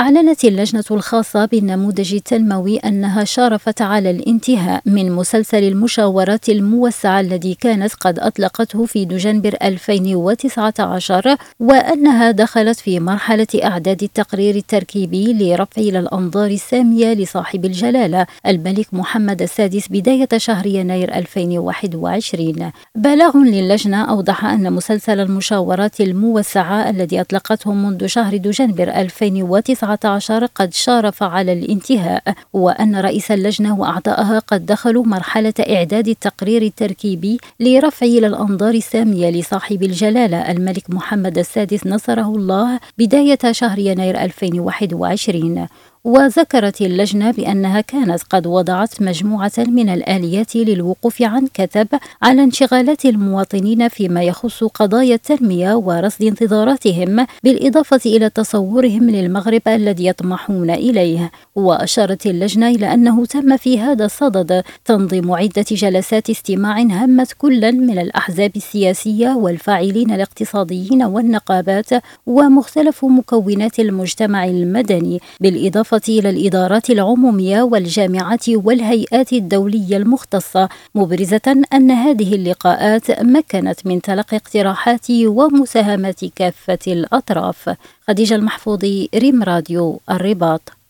أعلنت اللجنة الخاصة بالنموذج التنموي أنها شارفت على الانتهاء من مسلسل المشاورات الموسعة الذي كانت قد أطلقته في دجنبر 2019، وأنها دخلت في مرحلة إعداد التقرير التركيبي لرفع إلى الأنظار السامية لصاحب الجلالة الملك محمد السادس بداية شهر يناير 2021. بلاغ للجنة أوضح أن مسلسل المشاورات الموسعة الذي أطلقته منذ شهر دجنبر 2019 قد شارف على الانتهاء، وأن رئيس اللجنة وأعضائها قد دخلوا مرحلة إعداد التقرير التركيبي لرفع إلى الأنظار السامية لصاحب الجلالة الملك محمد السادس نصره الله بداية شهر يناير 2021. وذكرت اللجنة بأنها كانت قد وضعت مجموعة من الآليات للوقوف عن كثب على انشغالات المواطنين فيما يخص قضايا التنمية ورصد انتظاراتهم، بالإضافة إلى تصورهم للمغرب الذي يطمحون إليه. وأشارت اللجنة إلى أنه تم في هذا الصدد تنظيم عدة جلسات استماع همت كلا من الأحزاب السياسية والفاعلين الاقتصاديين والنقابات ومختلف مكونات المجتمع المدني، بالإضافة إلى الإدارات العمومية والجامعات والهيئات الدولية المختصة، مبرزة أن هذه اللقاءات مكنت من تلقي اقتراحات ومساهمات كافة الأطراف. خديجة المحفوظي، ريم راديو، الرباط.